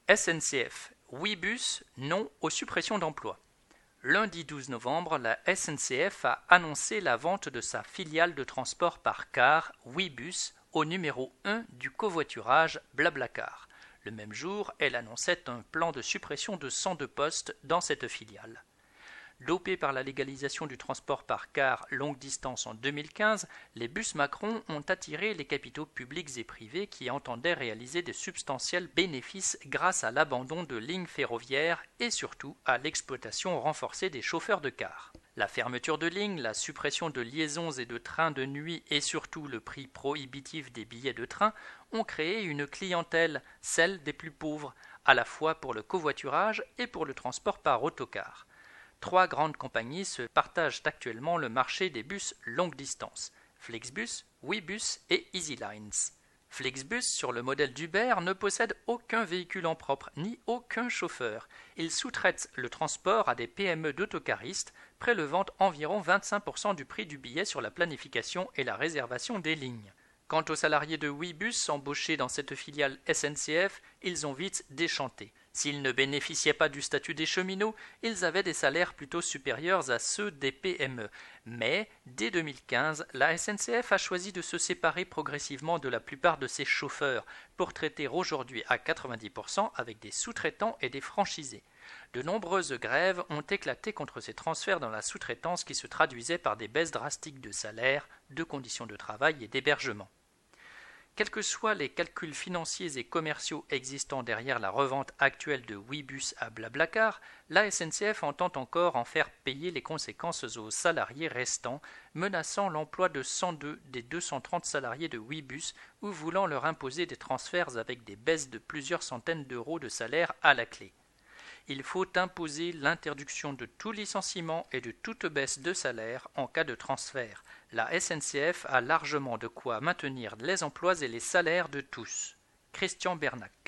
SNCF, Ouibus, non aux suppressions d'emplois. Lundi 12 novembre, la SNCF a annoncé la vente de sa filiale de transport par car, Ouibus, au numéro 1 du covoiturage Blablacar. Le même jour, elle annonçait un plan de suppression de 102 postes dans cette filiale. Dopés par la légalisation du transport par car longue distance en 2015, les bus Macron ont attiré les capitaux publics et privés qui entendaient réaliser de substantiels bénéfices grâce à l'abandon de lignes ferroviaires et surtout à l'exploitation renforcée des chauffeurs de car. La fermeture de lignes, la suppression de liaisons et de trains de nuit et surtout le prix prohibitif des billets de train ont créé une clientèle, celle des plus pauvres, à la fois pour le covoiturage et pour le transport par autocar. 3 grandes compagnies se partagent actuellement le marché des bus longue distance, Flixbus, Ouibus et EasyLines. Flixbus, sur le modèle d'Uber, ne possède aucun véhicule en propre, ni aucun chauffeur. Il sous-traite le transport à des PME d'autocaristes, prélevant environ 25% du prix du billet sur la planification et la réservation des lignes. Quant aux salariés de Ouibus embauchés dans cette filiale SNCF, ils ont vite déchanté. S'ils ne bénéficiaient pas du statut des cheminots, ils avaient des salaires plutôt supérieurs à ceux des PME. Mais, dès 2015, la SNCF a choisi de se séparer progressivement de la plupart de ses chauffeurs pour traiter aujourd'hui à 90% avec des sous-traitants et des franchisés. De nombreuses grèves ont éclaté contre ces transferts dans la sous-traitance qui se traduisaient par des baisses drastiques de salaire, de conditions de travail et d'hébergement. Quels que soient les calculs financiers et commerciaux existants derrière la revente actuelle de Ouibus à Blablacar, la SNCF entend encore en faire payer les conséquences aux salariés restants, menaçant l'emploi de 102 des 230 salariés de Ouibus ou voulant leur imposer des transferts avec des baisses de plusieurs centaines d'euros de salaire à la clé. Il faut imposer l'interdiction de tout licenciement et de toute baisse de salaire en cas de transfert. La SNCF a largement de quoi maintenir les emplois et les salaires de tous. Christian Bernac.